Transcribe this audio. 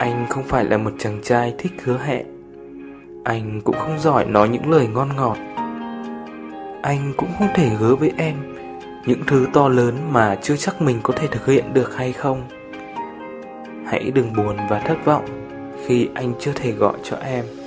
Anh không phải là một chàng trai thích hứa hẹn. Anh cũng không giỏi nói những lời ngon ngọt. Anh cũng không thể hứa với em những thứ to lớn mà chưa chắc mình có thể thực hiện được hay không. Hãy đừng buồn và thất vọng khi anh chưa thể gọi cho em.